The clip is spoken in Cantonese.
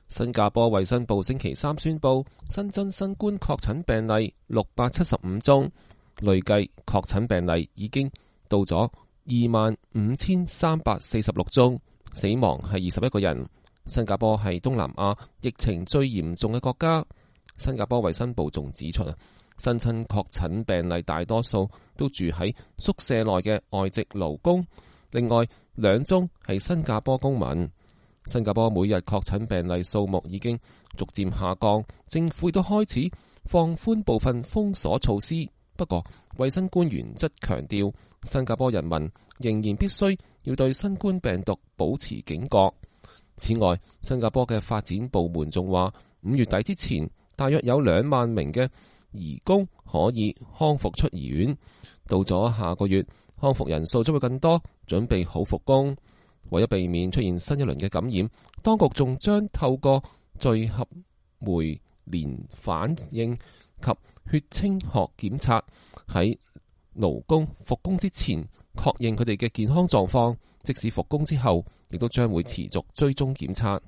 新加坡衛生部星期三宣布新增新冠確診病例675宗，累計確診病例已經到咗25,346宗，死亡係21個人。新加坡係東南亞疫情最嚴重嘅國家。新加坡衛生部仲指出，新增確診病例大多數都住喺宿舍內嘅外籍勞工，另外2宗係新加坡公民。新加坡每日確診病例數目已經逐漸下降，政府亦都開始放寬部分封鎖措施。不過，衛生官員則強調，新加坡人民仍然必須要對新冠病毒保持警覺。此外，新加坡嘅發展部門仲話，5月底之前，大約有2萬名嘅移工可以康復出醫院。到咗下個月，康復人數將會更多，準備好復工。為咗避免出現新一輪嘅感染，當局仲將透過聚合酶連反應及血清學檢測，喺勞工復工之前確認佢哋嘅健康狀況，即使復工之後，亦都將會持續追蹤檢測。